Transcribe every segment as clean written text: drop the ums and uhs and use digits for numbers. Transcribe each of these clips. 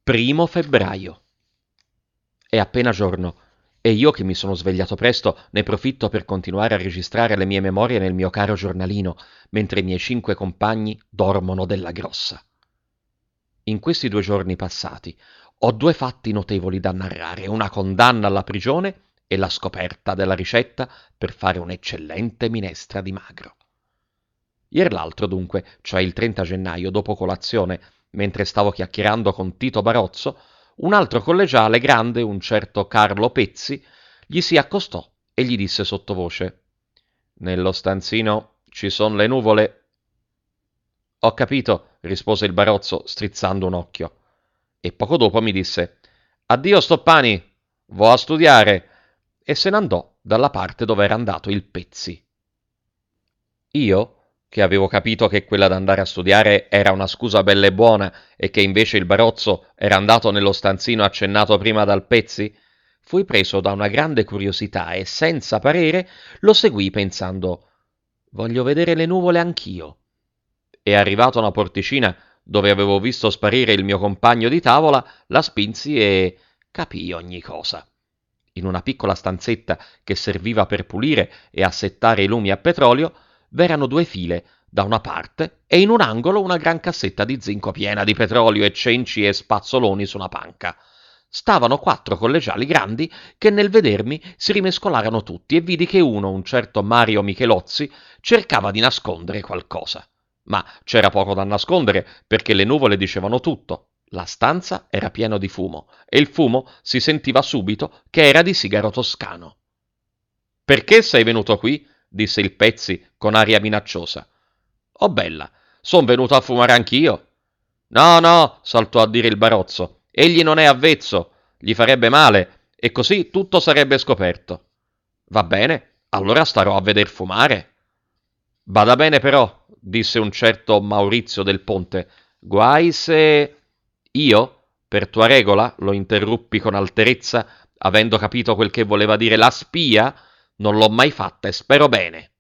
1 febbraio. È appena giorno e io, che mi sono svegliato presto, ne profitto per continuare a registrare le mie memorie nel mio caro giornalino, mentre i miei 5 compagni dormono della grossa. In questi 2 giorni passati ho 2 fatti notevoli da narrare: una condanna alla prigione e la scoperta della ricetta per fare un'eccellente minestra di magro. Ier l'altro, dunque, cioè il 30 gennaio, dopo colazione, mentre stavo chiacchierando con Tito Barozzo, un altro collegiale grande, un certo Carlo Pezzi, gli si accostò e gli disse sottovoce: «Nello stanzino ci son le nuvole». «Ho capito», rispose il Barozzo, strizzando un occhio. E poco dopo mi disse: «Addio Stoppani, vo a studiare», e se n'andò dalla parte dove era andato il Pezzi. Io, che avevo capito che quella d'andare a studiare era una scusa bella e buona e che invece il Barozzo era andato nello stanzino accennato prima dal Pezzi, fui preso da una grande curiosità e, senza parere, lo seguii pensando: «Voglio vedere le nuvole anch'io». E arrivato a una porticina dove avevo visto sparire il mio compagno di tavola, la spinsi e capii ogni cosa. In una piccola stanzetta che serviva per pulire e assettare i lumi a petrolio v'erano 2 file da una parte e in un angolo una gran cassetta di zinco piena di petrolio e cenci e spazzoloni su una panca. Stavano 4 collegiali grandi che nel vedermi si rimescolarono tutti e vidi che uno, un certo Mario Michelozzi, cercava di nascondere qualcosa. Ma c'era poco da nascondere, perché le nuvole dicevano tutto. La stanza era piena di fumo e il fumo si sentiva subito che era di sigaro toscano. «Perché sei venuto qui?» disse il Pezzi con aria minacciosa. «Oh bella, son venuto a fumare anch'io». «No, no», saltò a dire il Barozzo, «egli non è avvezzo, gli farebbe male, e così tutto sarebbe scoperto». «Va bene, allora starò a veder fumare». «Bada bene però», disse un certo Maurizio del Ponte, «guai se...» «Io, per tua regola», lo interruppi con alterezza, avendo capito quel che voleva dire la spia, «non l'ho mai fatta e spero bene».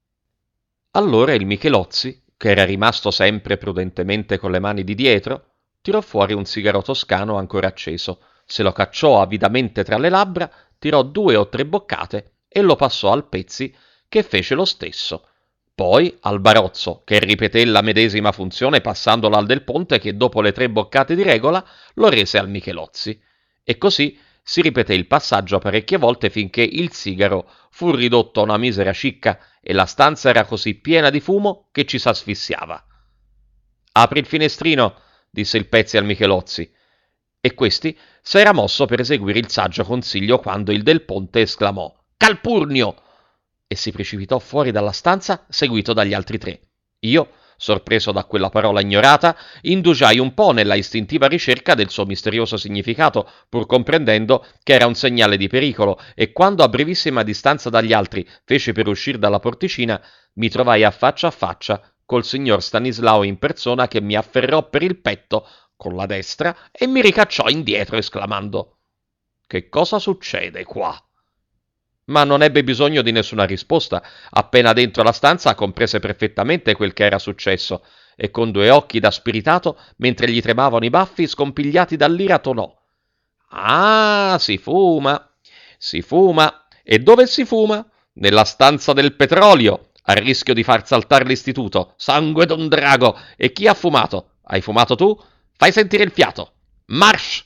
Allora il Michelozzi, che era rimasto sempre prudentemente con le mani di dietro, tirò fuori un sigaro toscano ancora acceso, se lo cacciò avidamente tra le labbra, tirò 2 o 3 boccate e lo passò al Pezzi, che fece lo stesso. Poi al Barozzo, che ripeté la medesima funzione passandola al Del Ponte, che dopo le 3 boccate di regola lo rese al Michelozzi. E così si ripeté il passaggio parecchie volte finché il sigaro fu ridotto a una misera cicca e la stanza era così piena di fumo che ci s'asfissiava. «Apri il finestrino», disse il Pezzi al Michelozzi, e questi s'era mosso per eseguire il saggio consiglio quando il Del Ponte esclamò: «Calpurnio!» e si precipitò fuori dalla stanza seguito dagli altri 3. Io, sorpreso da quella parola ignorata, indugiai un po' nella istintiva ricerca del suo misterioso significato, pur comprendendo che era un segnale di pericolo, e quando a brevissima distanza dagli altri feci per uscir dalla porticina, mi trovai a faccia col signor Stanislao in persona, che mi afferrò per il petto con la destra e mi ricacciò indietro esclamando: «Che cosa succede qua?» Ma non ebbe bisogno di nessuna risposta. Appena dentro la stanza comprese perfettamente quel che era successo e con 2 occhi da spiritato, mentre gli tremavano i baffi scompigliati dall'ira, tonò: «Ah, si fuma, si fuma. E dove si fuma? Nella stanza del petrolio, a rischio di far saltare l'istituto. Sangue d'un drago! E chi ha fumato? Hai fumato tu? Fai sentire il fiato. Marsh!»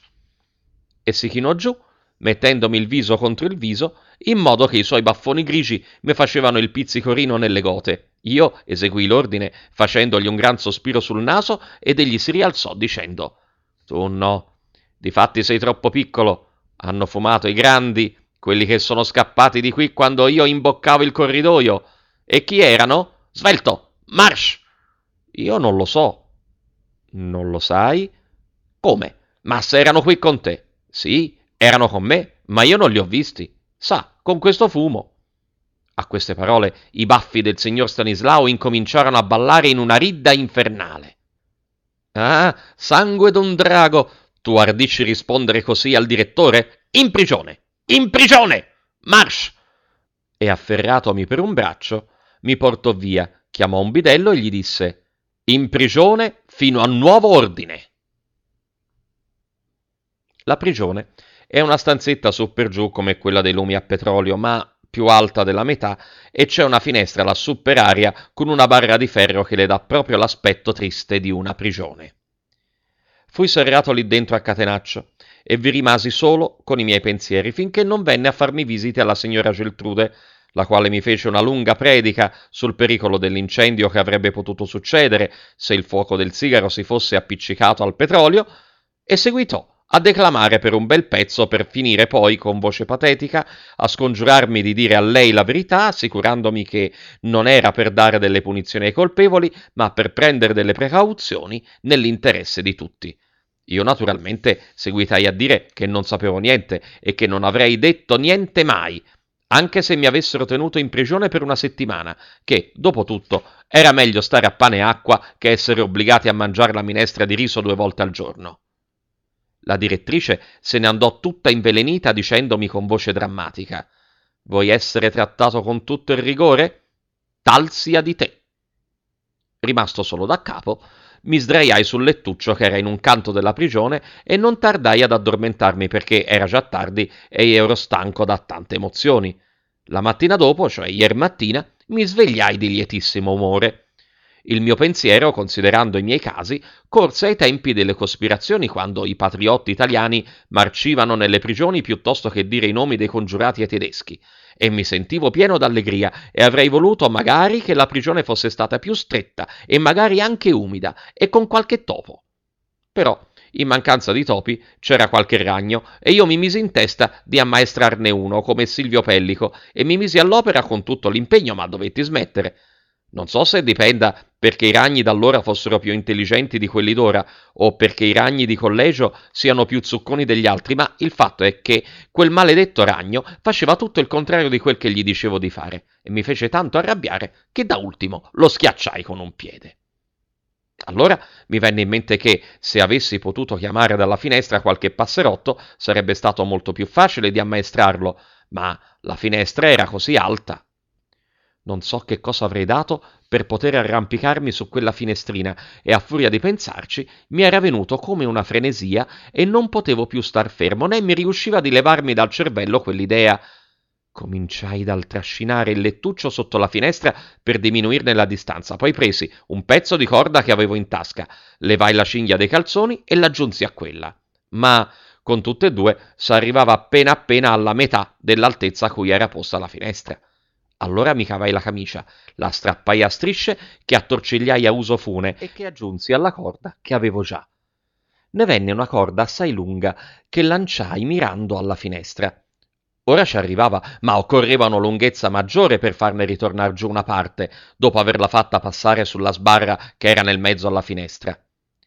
E si chinò giù, mettendomi il viso contro il viso, in modo che i suoi baffoni grigi mi facevano il pizzicorino nelle gote. Io eseguii l'ordine, facendogli un gran sospiro sul naso, ed egli si rialzò dicendo: «Tu no, difatti sei troppo piccolo. Hanno fumato i grandi, quelli che sono scappati di qui quando io imboccavo il corridoio. E chi erano? Svelto! Marsh!» «Io non lo so». «Non lo sai?» «Come? Ma se erano qui con te?» «Sì, erano con me, ma io non li ho visti. Sa, con questo fumo». A queste parole i baffi del signor Stanislao incominciarono a ballare in una ridda infernale. «Ah, sangue d'un drago! Tu ardisci rispondere così al direttore? In prigione! In prigione! Marsh!» E afferratomi per un braccio, mi portò via, chiamò un bidello e gli disse: «In prigione fino a nuovo ordine». La prigione è una stanzetta su per giù come quella dei lumi a petrolio, ma più alta della metà, e c'è una finestra lassù per aria con una barra di ferro che le dà proprio l'aspetto triste di una prigione. Fui serrato lì dentro a catenaccio e vi rimasi solo con i miei pensieri finché non venne a farmi visite alla signora Geltrude, la quale mi fece una lunga predica sul pericolo dell'incendio che avrebbe potuto succedere se il fuoco del sigaro si fosse appiccicato al petrolio, e seguitò a declamare per un bel pezzo per finire poi, con voce patetica, a scongiurarmi di dire a lei la verità, assicurandomi che non era per dare delle punizioni ai colpevoli, ma per prendere delle precauzioni nell'interesse di tutti. Io naturalmente seguitai a dire che non sapevo niente e che non avrei detto niente mai, anche se mi avessero tenuto in prigione per una settimana, che, dopo tutto, era meglio stare a pane e acqua che essere obbligati a mangiare la minestra di riso 2 volte al giorno. La direttrice se ne andò tutta invelenita dicendomi con voce drammatica: «Vuoi essere trattato con tutto il rigore? Tal sia di te». Rimasto solo da capo, mi sdraiai sul lettuccio che era in un canto della prigione e non tardai ad addormentarmi perché era già tardi e io ero stanco da tante emozioni. La mattina dopo, cioè ieri mattina, mi svegliai di lietissimo umore. Il mio pensiero, considerando i miei casi, corse ai tempi delle cospirazioni, quando i patriotti italiani marcivano nelle prigioni piuttosto che dire i nomi dei congiurati ai tedeschi, e mi sentivo pieno d'allegria e avrei voluto magari che la prigione fosse stata più stretta e magari anche umida e con qualche topo. Però, in mancanza di topi, c'era qualche ragno e io mi misi in testa di ammaestrarne uno come Silvio Pellico e mi misi all'opera con tutto l'impegno, ma dovetti smettere. Non so se dipenda perché i ragni d'allora fossero più intelligenti di quelli d'ora o perché i ragni di collegio siano più zucconi degli altri, ma il fatto è che quel maledetto ragno faceva tutto il contrario di quel che gli dicevo di fare e mi fece tanto arrabbiare che da ultimo lo schiacciai con un piede. Allora mi venne in mente che, se avessi potuto chiamare dalla finestra qualche passerotto, sarebbe stato molto più facile di ammaestrarlo, ma la finestra era così alta. Non so che cosa avrei dato per poter arrampicarmi su quella finestrina e a furia di pensarci mi era venuto come una frenesia e non potevo più star fermo né mi riusciva di levarmi dal cervello quell'idea. Cominciai dal trascinare il lettuccio sotto la finestra per diminuirne la distanza, poi presi un pezzo di corda che avevo in tasca, levai la cinghia dei calzoni e l'aggiunsi a quella. Ma con tutte e due s'arrivava appena alla metà dell'altezza a cui era posta la finestra. Allora mi cavai la camicia, la strappai a strisce che attorcigliai a uso fune e che aggiunsi alla corda che avevo già. Ne venne una corda assai lunga che lanciai mirando alla finestra. Ora ci arrivava, ma occorreva una lunghezza maggiore per farne ritornar giù una parte, dopo averla fatta passare sulla sbarra che era nel mezzo alla finestra.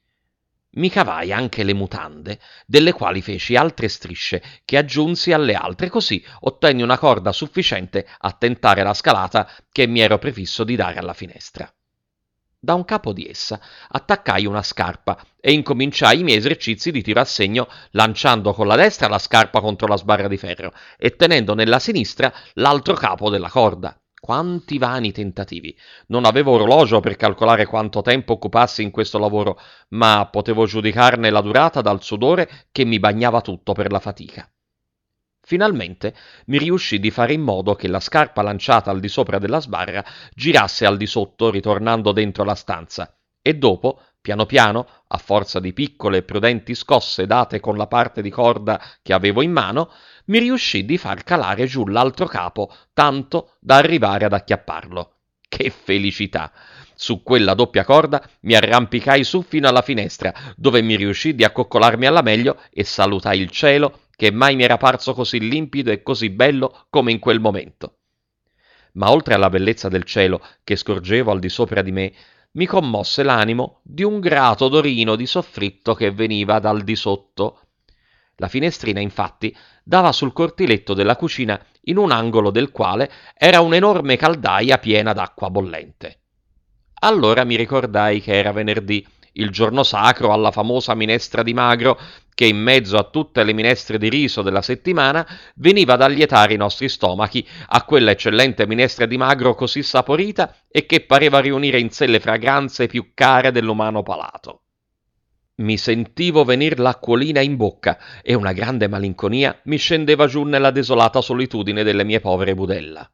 Mi cavai anche le mutande, delle quali feci altre strisce che aggiunsi alle altre, così ottenni una corda sufficiente a tentare la scalata che mi ero prefisso di dare alla finestra. Da un capo di essa attaccai una scarpa e incominciai i miei esercizi di tiro a segno, lanciando con la destra la scarpa contro la sbarra di ferro e tenendo nella sinistra l'altro capo della corda. Quanti vani tentativi! Non avevo orologio per calcolare quanto tempo occupassi in questo lavoro, ma potevo giudicarne la durata dal sudore che mi bagnava tutto per la fatica. Finalmente mi riuscì di fare in modo che la scarpa lanciata al di sopra della sbarra girasse al di sotto, ritornando dentro la stanza, e dopo, piano piano, a forza di piccole e prudenti scosse date con la parte di corda che avevo in mano, mi riuscì di far calare giù l'altro capo, tanto da arrivare ad acchiapparlo. Che felicità! Su quella doppia corda mi arrampicai su fino alla finestra, dove mi riuscì di accoccolarmi alla meglio e salutai il cielo, che mai mi era parso così limpido e così bello come in quel momento. Ma oltre alla bellezza del cielo che scorgevo al di sopra di me, mi commosse l'animo di un grato odorino di soffritto che veniva dal di sotto. La finestrina, infatti, dava sul cortiletto della cucina, in un angolo del quale era un'enorme caldaia piena d'acqua bollente. Allora mi ricordai che era venerdì, il giorno sacro alla famosa minestra di magro, che in mezzo a tutte le minestre di riso della settimana veniva ad allietare i nostri stomachi, a quella eccellente minestra di magro così saporita e che pareva riunire in sé le fragranze più care dell'umano palato. Mi sentivo venir l'acquolina in bocca e una grande malinconia mi scendeva giù nella desolata solitudine delle mie povere budella.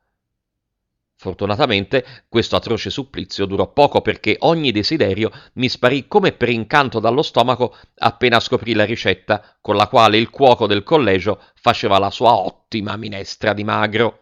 Fortunatamente questo atroce supplizio durò poco perché ogni desiderio mi sparì come per incanto dallo stomaco appena scoprì la ricetta con la quale il cuoco del collegio faceva la sua ottima minestra di magro.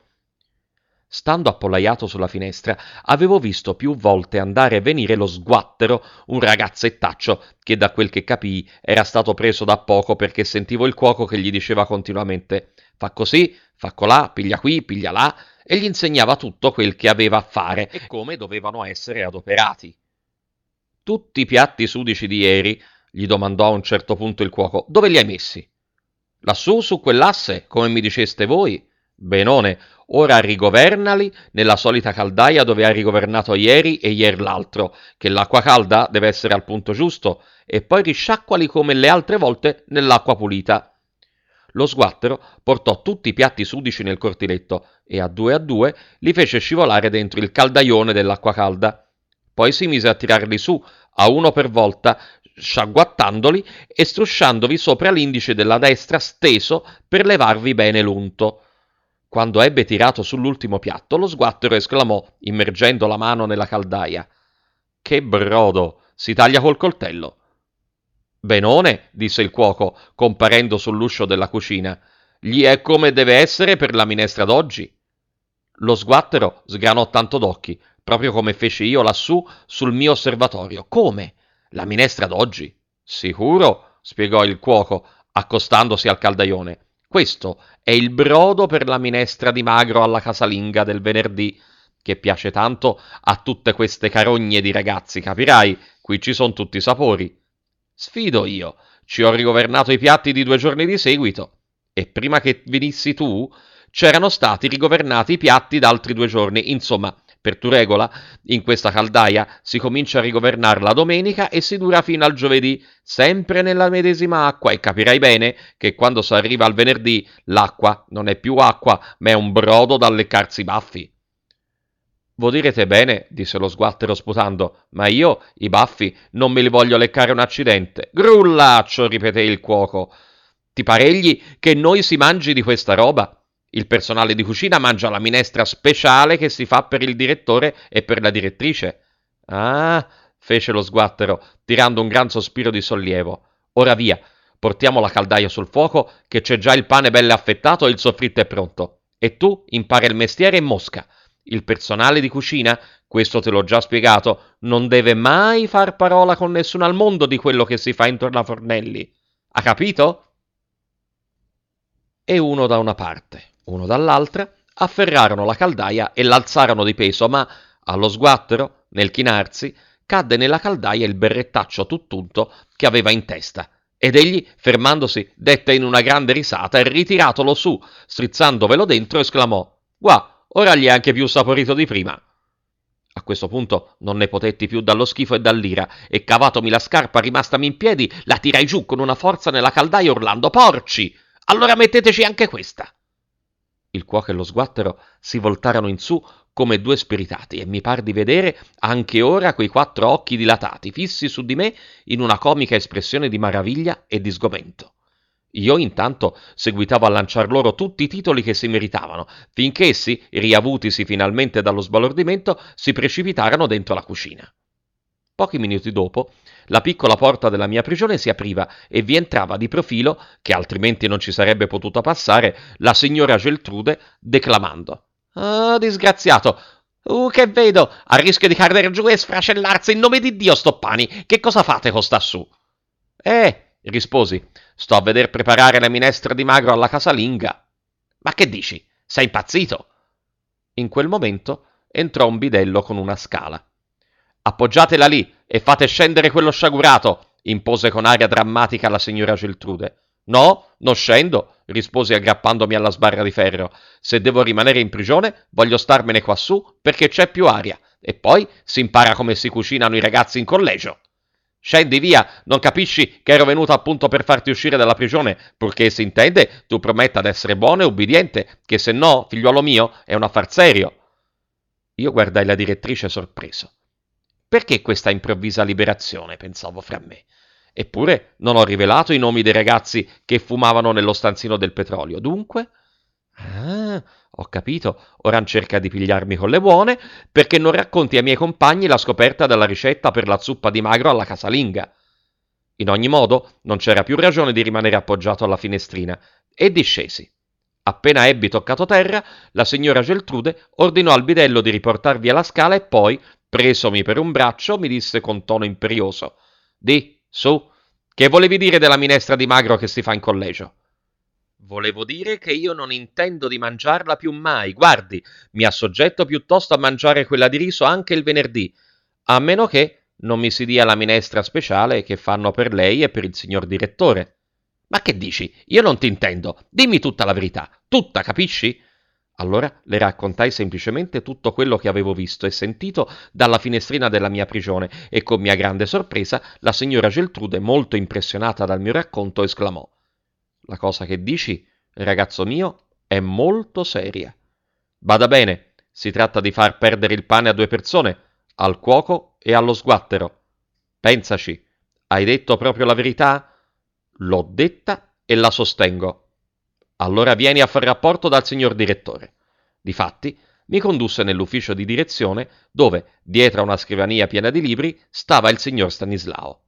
Stando appollaiato sulla finestra, avevo visto più volte andare e venire lo sguattero, un ragazzettaccio che da quel che capii era stato preso da poco perché sentivo il cuoco che gli diceva continuamente «fa così, fa colà, piglia qui, piglia là» e gli insegnava tutto quel che aveva a fare e come dovevano essere adoperati. «Tutti i piatti sudici di ieri», gli domandò a un certo punto il cuoco, «dove li hai messi?» «Lassù su quell'asse, come mi diceste voi». «Benone, ora rigovernali nella solita caldaia dove hai rigovernato ieri e ier l'altro, che l'acqua calda deve essere al punto giusto, e poi risciacquali come le altre volte nell'acqua pulita». Lo sguattero portò tutti i piatti sudici nel cortiletto e a due li fece scivolare dentro il caldaione dell'acqua calda. Poi si mise a tirarli su, a uno per volta, sciagguattandoli e strusciandovi sopra l'indice della destra steso per levarvi bene l'unto. Quando ebbe tirato sull'ultimo piatto, lo sguattero esclamò, immergendo la mano nella caldaia: «Che brodo! Si taglia col coltello!» «Benone», disse il cuoco, comparendo sull'uscio della cucina, «gli è come deve essere per la minestra d'oggi». Lo sguattero sgranò tanto d'occhi, proprio come feci io lassù sul mio osservatorio. «Come? La minestra d'oggi?» «Sicuro», spiegò il cuoco, accostandosi al caldaione. «Questo è il brodo per la minestra di magro alla casalinga del venerdì, che piace tanto a tutte queste carogne di ragazzi, capirai, qui ci son tutti i sapori. Sfido io, ci ho rigovernato i piatti di 2 giorni di seguito, e prima che venissi tu c'erano stati rigovernati i piatti d'altri 2 giorni, insomma, per tu regola, in questa caldaia si comincia a rigovernare la domenica e si dura fino al giovedì, sempre nella medesima acqua, e capirai bene che quando si arriva al venerdì l'acqua non è più acqua, ma è un brodo da leccarsi i baffi». «Vo direte bene», disse lo sguattero sputando, «ma io i baffi non me li voglio leccare un accidente». «Grullaccio», ripeté il cuoco, «ti paregli che noi si mangi di questa roba? Il personale di cucina mangia la minestra speciale che si fa per il direttore e per la direttrice». «Ah», fece lo sguattero, tirando un gran sospiro di sollievo, «ora via, portiamo la caldaia sul fuoco, che c'è già il pane bello affettato e il soffritto è pronto. E tu impara il mestiere in mosca. Il personale di cucina, questo te l'ho già spiegato, non deve mai far parola con nessuno al mondo di quello che si fa intorno a fornelli. Ha capito?» E uno da una parte, uno dall'altra, afferrarono la caldaia e l'alzarono di peso, ma allo sguattero, nel chinarsi, cadde nella caldaia il berrettaccio tutt'unto che aveva in testa, ed egli, fermandosi, dette in una grande risata e ritiratolo su, strizzandovelo dentro, esclamò: «Guà, ora gli è anche più saporito di prima». A questo punto non ne potetti più dallo schifo e dall'ira, e cavatomi la scarpa rimastami in piedi, la tirai giù con una forza nella caldaia urlando: «Porci! Allora metteteci anche questa!» Il cuoco e lo sguattero si voltarono in su come 2 spiritati e mi par di vedere anche ora quei 4 occhi dilatati fissi su di me in una comica espressione di maraviglia e di sgomento. Io intanto seguitavo a lanciar loro tutti i titoli che si meritavano, finché essi, riavutisi finalmente dallo sbalordimento, si precipitarono dentro la cucina. Pochi minuti dopo, la piccola porta della mia prigione si apriva e vi entrava di profilo, che altrimenti non ci sarebbe potuta passare, la signora Geltrude declamando: «Ah, disgraziato! Che vedo! A rischio di cadere giù e sfracellarsi in nome di Dio, Stoppani! Che cosa fate con sta su?» Risposi, «sto a veder preparare la minestra di magro alla casalinga». «Ma che dici? Sei impazzito?» In quel momento entrò un bidello con una scala. «Appoggiatela lì e fate scendere quello sciagurato», impose con aria drammatica la signora Geltrude. «No, non scendo», risposi aggrappandomi alla sbarra di ferro. «Se devo rimanere in prigione, voglio starmene quassù perché c'è più aria. E poi si impara come si cucinano i ragazzi in collegio». «Scendi via, non capisci che ero venuto appunto per farti uscire dalla prigione, purché si intende tu prometta d'essere buono e ubbidiente, che se no, figliuolo mio, è un affar serio». Io guardai la direttrice sorpreso. Perché questa improvvisa liberazione, pensavo fra me? Eppure non ho rivelato i nomi dei ragazzi che fumavano nello stanzino del petrolio. Dunque? Ah, ho capito. Ora cerca di pigliarmi con le buone perché non racconti ai miei compagni la scoperta della ricetta per la zuppa di magro alla casalinga. In ogni modo, non c'era più ragione di rimanere appoggiato alla finestrina e discesi. Appena ebbi toccato terra, la signora Geltrude ordinò al bidello di riportar via la scala e poi, presomi per un braccio, mi disse con tono imperioso: Di, su, che volevi dire della minestra di magro che si fa in collegio? Volevo dire che io non intendo di mangiarla più mai. Guardi, mi assoggetto piuttosto a mangiare quella di riso anche il venerdì, a meno che non mi si dia la minestra speciale che fanno per lei e per il signor direttore. Ma che dici? Io non ti intendo. Dimmi tutta la verità. Tutta, capisci? Allora le raccontai semplicemente tutto quello che avevo visto e sentito dalla finestrina della mia prigione e con mia grande sorpresa la signora Geltrude, molto impressionata dal mio racconto, esclamò: La cosa che dici, ragazzo mio, è molto seria. Bada bene, si tratta di far perdere il pane a due persone, al cuoco e allo sguattero. Pensaci, hai detto proprio la verità? L'ho detta e la sostengo. Allora vieni a far rapporto dal signor direttore. Difatti, mi condusse nell'ufficio di direzione dove, dietro a una scrivania piena di libri, stava il signor Stanislao.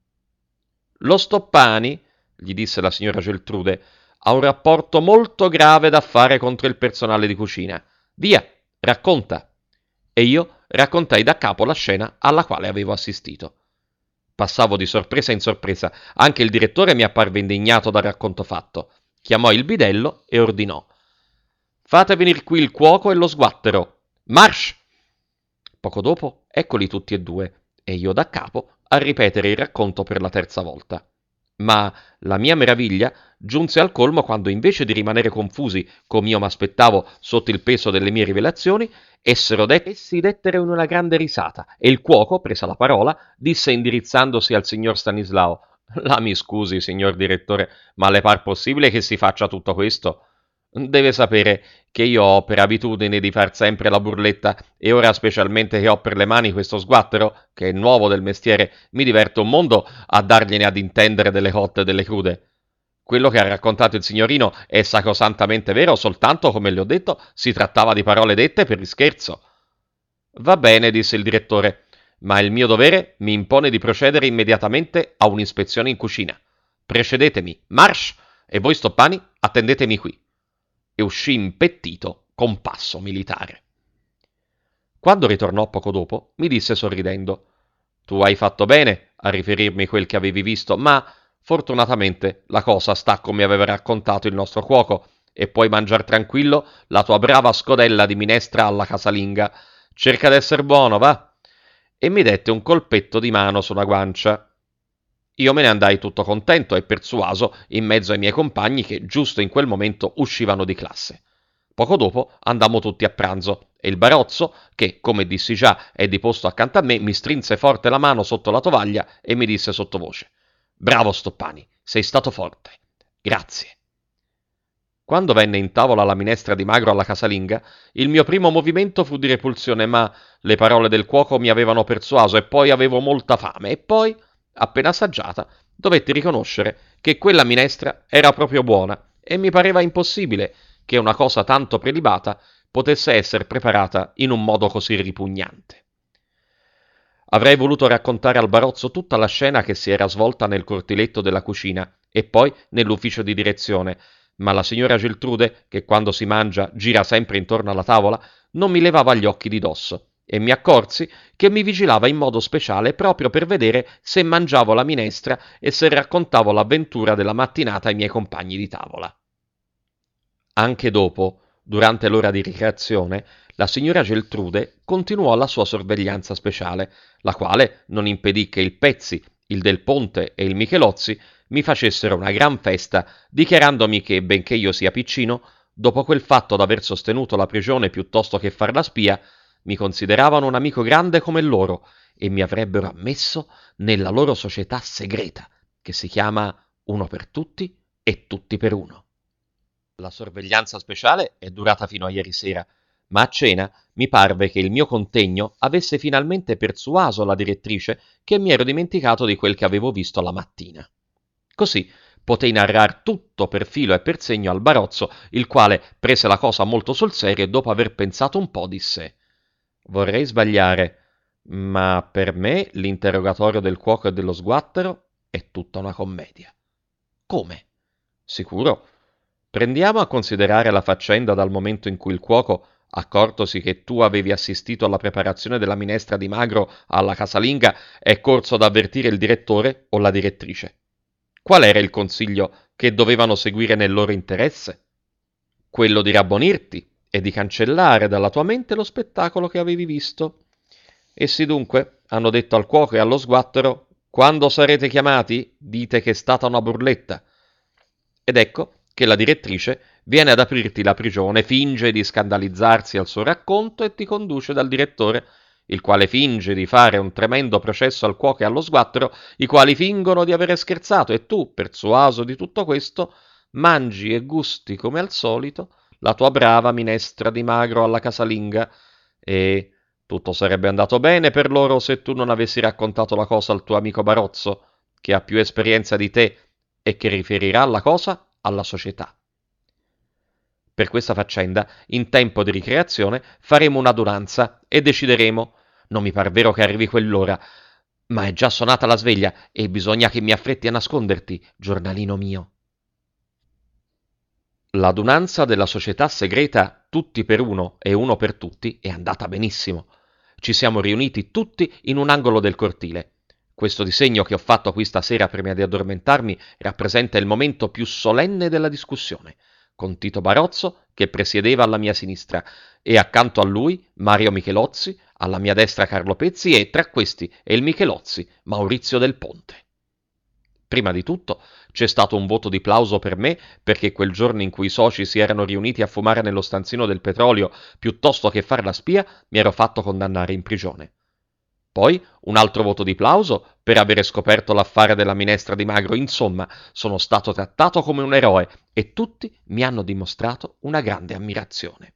Lo Stoppani, gli disse la signora Geltrude, ha un rapporto molto grave da fare contro il personale di cucina. Via, racconta. E io raccontai da capo la scena alla quale avevo assistito. Passavo di sorpresa in sorpresa, anche il direttore mi apparve indignato dal racconto fatto. Chiamò il bidello e ordinò: Fate venir qui il cuoco e lo sguattero. Marsh! Poco dopo, eccoli tutti e due, e io da capo a ripetere il racconto per la terza volta. Ma la mia meraviglia giunse al colmo quando, invece di rimanere confusi come io m'aspettavo sotto il peso delle mie rivelazioni, essi dettero in una grande risata e il cuoco, presa la parola, disse indirizzandosi al signor Stanislao: La mi scusi, signor direttore, ma le par possibile che si faccia tutto questo? Deve sapere che io ho per abitudine di far sempre la burletta e ora, specialmente che ho per le mani questo sguattero, che è nuovo del mestiere, mi diverte un mondo a dargliene ad intendere delle cotte e delle crude. Quello che ha raccontato il signorino è sacrosantamente vero, soltanto, come le ho detto, si trattava di parole dette per scherzo. Va bene, disse il direttore, ma il mio dovere mi impone di procedere immediatamente a un'ispezione in cucina. Precedetemi, marsh, e voi Stoppani attendetemi qui. E uscì impettito con passo militare. Quando ritornò poco dopo, mi disse sorridendo: Tu hai fatto bene a riferirmi quel che avevi visto, ma fortunatamente la cosa sta come aveva raccontato il nostro cuoco e puoi mangiar tranquillo la tua brava scodella di minestra alla casalinga. Cerca d'esser buono, va? E mi dette un colpetto di mano sulla guancia. Io me ne andai tutto contento e persuaso in mezzo ai miei compagni che giusto in quel momento uscivano di classe. Poco dopo andammo tutti a pranzo e il barozzo, che, come dissi già, è di posto accanto a me, mi strinse forte la mano sotto la tovaglia e mi disse sottovoce: Bravo Stoppani, sei stato forte. Grazie. Quando venne in tavola la minestra di magro alla casalinga, il mio primo movimento fu di repulsione, ma le parole del cuoco mi avevano persuaso e poi avevo molta fame e poi, appena assaggiata, dovetti riconoscere che quella minestra era proprio buona e mi pareva impossibile che una cosa tanto prelibata potesse essere preparata in un modo così ripugnante. Avrei voluto raccontare al barozzo tutta la scena che si era svolta nel cortiletto della cucina e poi nell'ufficio di direzione, ma la signora Geltrude, che quando si mangia gira sempre intorno alla tavola, non mi levava gli occhi di dosso e mi accorsi che mi vigilava in modo speciale proprio per vedere se mangiavo la minestra e se raccontavo l'avventura della mattinata ai miei compagni di tavola. Anche dopo, durante l'ora di ricreazione, la signora Geltrude continuò la sua sorveglianza speciale, la quale non impedì che il Pezzi, il Del Ponte e il Michelozzi mi facessero una gran festa, dichiarandomi che, benché io sia piccino, dopo quel fatto d'aver sostenuto la prigione piuttosto che far la spia, mi consideravano un amico grande come loro e mi avrebbero ammesso nella loro società segreta, che si chiama Uno per tutti e tutti per uno. La sorveglianza speciale è durata fino a ieri sera, ma a cena mi parve che il mio contegno avesse finalmente persuaso la direttrice che mi ero dimenticato di quel che avevo visto la mattina. Così potei narrar tutto per filo e per segno al Barozzo, il quale prese la cosa molto sul serio e dopo aver pensato un po' disse: «Vorrei sbagliare, ma per me l'interrogatorio del cuoco e dello sguattero è tutta una commedia». «Come?» «Sicuro. Prendiamo a considerare la faccenda dal momento in cui il cuoco, accortosi che tu avevi assistito alla preparazione della minestra di magro alla casalinga, è corso ad avvertire il direttore o la direttrice. Qual era il consiglio che dovevano seguire nel loro interesse? Quello di rabbonirti e di cancellare dalla tua mente lo spettacolo che avevi visto. Essi dunque hanno detto al cuoco e allo sguattero: quando sarete chiamati, dite che è stata una burletta. Ed ecco che la direttrice viene ad aprirti la prigione, finge di scandalizzarsi al suo racconto e ti conduce dal direttore, il quale finge di fare un tremendo processo al cuoco e allo sguattero, i quali fingono di avere scherzato, e tu, persuaso di tutto questo, mangi e gusti come al solito la tua brava minestra di magro alla casalinga, e tutto sarebbe andato bene per loro se tu non avessi raccontato la cosa al tuo amico Barozzo, che ha più esperienza di te e che riferirà la cosa alla società. Per questa faccenda, in tempo di ricreazione, faremo un'adunanza e decideremo. Non mi par vero che arrivi quell'ora, ma è già suonata la sveglia e bisogna che mi affretti a nasconderti, giornalino mio. L'adunanza della società segreta Tutti per uno e uno per tutti è andata benissimo. Ci siamo riuniti tutti in un angolo del cortile. Questo disegno che ho fatto qui stasera prima di addormentarmi rappresenta il momento più solenne della discussione, con Tito Barozzo che presiedeva alla mia sinistra e accanto a lui Mario Michelozzi, alla mia destra Carlo Pezzi e tra questi e il Michelozzi Maurizio Del Ponte. Prima di tutto c'è stato un voto di plauso per me perché quel giorno in cui i soci si erano riuniti a fumare nello stanzino del petrolio piuttosto che far la spia mi ero fatto condannare in prigione. Poi un altro voto di plauso per avere scoperto l'affare della minestra di magro. Insomma, sono stato trattato come un eroe e tutti mi hanno dimostrato una grande ammirazione.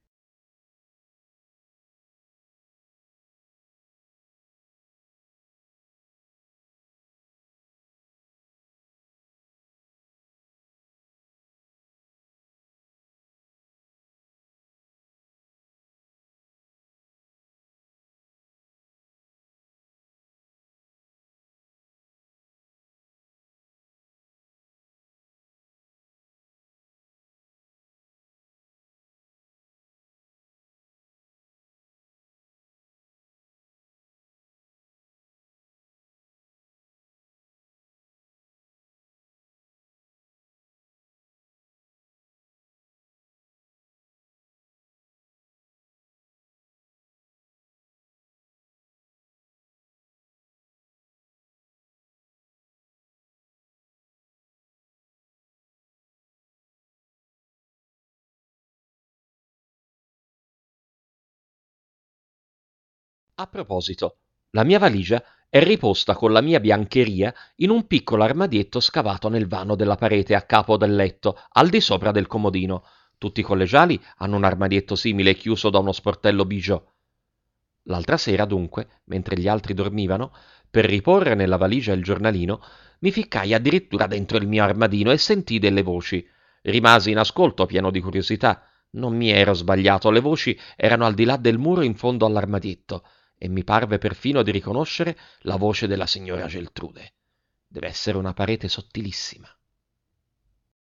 A proposito, la mia valigia è riposta con la mia biancheria in un piccolo armadietto scavato nel vano della parete a capo del letto, al di sopra del comodino. Tutti i collegiali hanno un armadietto simile chiuso da uno sportello bigiò. L'altra sera, dunque, mentre gli altri dormivano, per riporre nella valigia il giornalino, mi ficcai addirittura dentro il mio armadino e sentii delle voci. Rimasi in ascolto, pieno di curiosità. Non mi ero sbagliato, le voci erano al di là del muro in fondo all'armadietto, e mi parve perfino di riconoscere la voce della signora Geltrude. Deve essere una parete sottilissima.